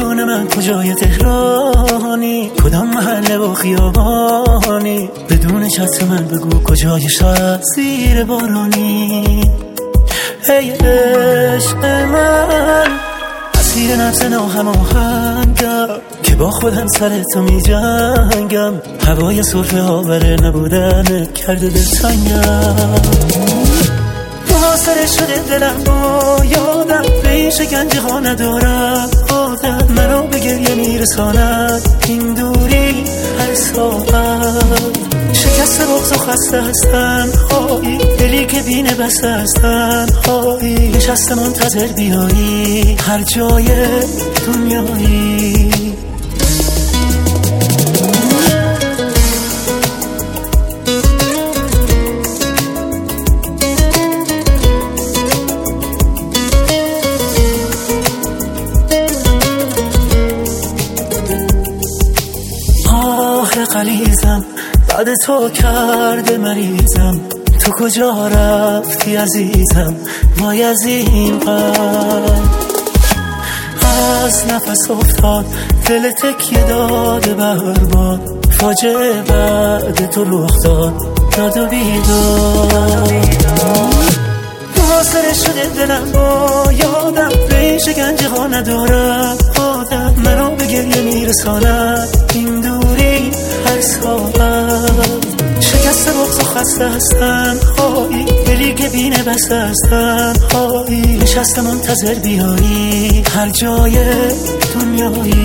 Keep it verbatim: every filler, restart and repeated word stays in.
بدون من کجای تهرانی، کدام محله و خیابانی، بدون چتر من بگو کجای شهر زیر بارانی. ای عشق من اسیر نفس ناهماهنگم که با خودم سر تو می جنگم، هوای سرفه آوره نبودن کرده دلتنگم. محاصره شده دلم با یادم، به این شکنجه ها ندارم عادت، منو به گریه میرساند این دوری هر ساعت. شکست بغض و خسته هستن هایی، دلی که بینه بسته هستن هایی، نشسته منتظر بیایی هر جای دنیایی. غلیظم بعد تو کرده مریضم، تو کجا رفتی عزیزم وای از این قلب. از نفس افتاد دل تکیه داده برباد، فاجعه بعد تو رخ داد داد و بیداد. محاصره شده دلم با یادم، به این شکنجه ها ندارم عادت، منو به گریه میرساند این دوری هر ساعت. شکست بغض و خسته هستن هایی، دلی که بینه بسته هستن هایی، نشسته منتظر بیایی هر جای دنیایی.